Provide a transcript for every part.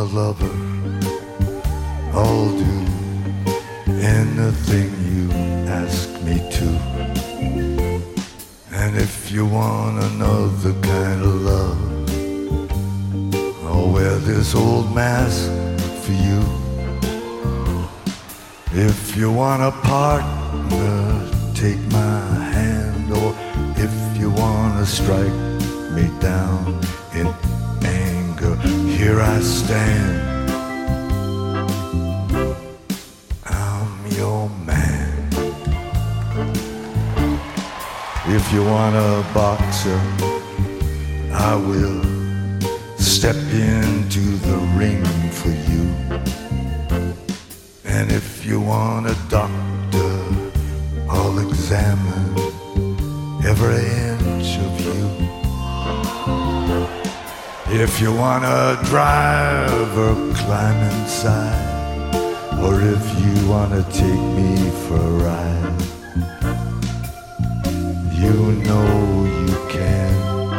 a lover, I'll do anything you ask me to. And if you want another kind of love, I'll wear this old mask for you. If you want a partner, take my hand. Or if you want to strike me down in anger, here I stand. I'm your man. If you want a boxer, I will step into the ring for you. And if you want a doctor, I'll examine every inch of you. If you want a driver, climb inside. Or if you want to take me for a ride, you know you can.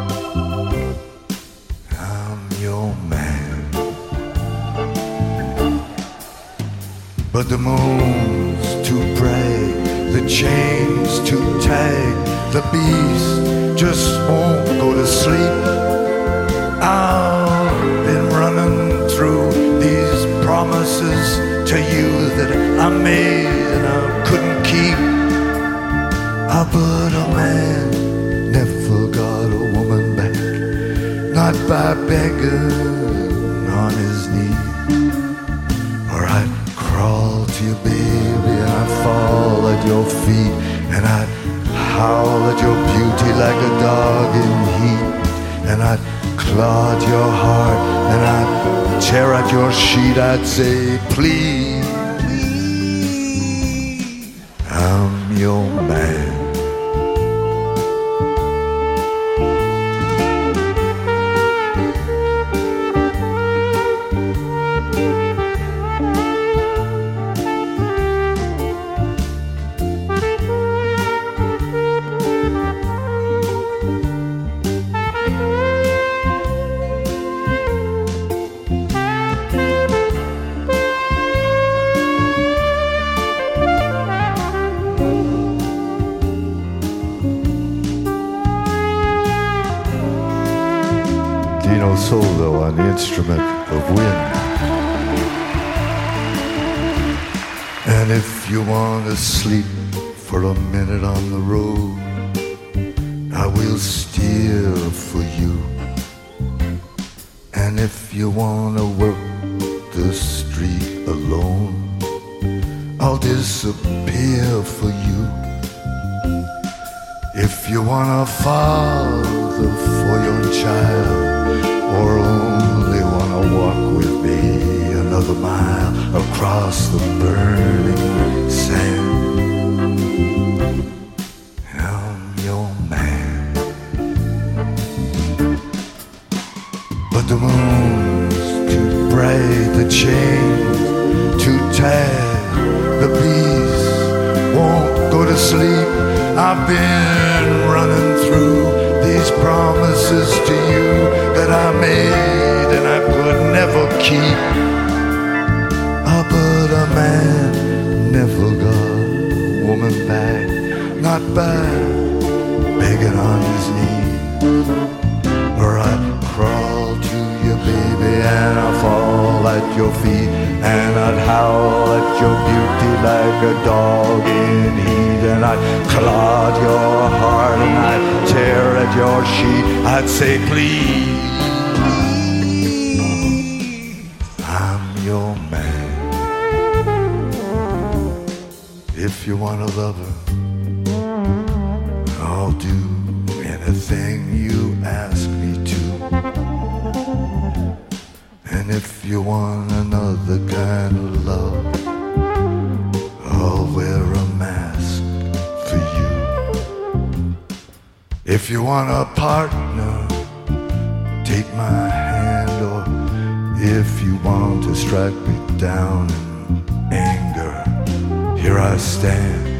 I'm your man. But the moon's to pray, the chains to tag, the beast just won't go to sleep. I've been running through these promises to you that I made and I couldn't keep. But a man never got a woman back, not by begging on his knees. Or I'd crawl to you, baby, and I'd fall at your feet, and I'd howl at your beauty like a dog in heat, and I'd claw at your heart, and I'd tear at your sheet. I'd say, please, I'm your man. Dino Solo on the instrument of wind. And if you want to sleep for a minute on the road, I will steer for you. And if you want to work the street alone, I'll disappear for you. If you want a father for your child, or only wanna walk with me another mile across the burning sand, I'm your man. But the moon's too bright, the chains too tight, the beast won't go to sleep. I've been running through these promises to you that I made and I could never keep. But a man never got a woman back, not by begging on his knees. Or I'd crawl to you, baby, and I'd fall at your feet, and I'd howl at your beauty like a dog in heat, and I'd claw at your heart, and I'd tear at your sheet. I'd say, please, I'm your man. If you want a lover, I'll do anything you ask me to. And if you want another kind of love, I'll wear a mask for you. If you want a partner, take my hand. Or if you want to strike me down in anger, here I stand.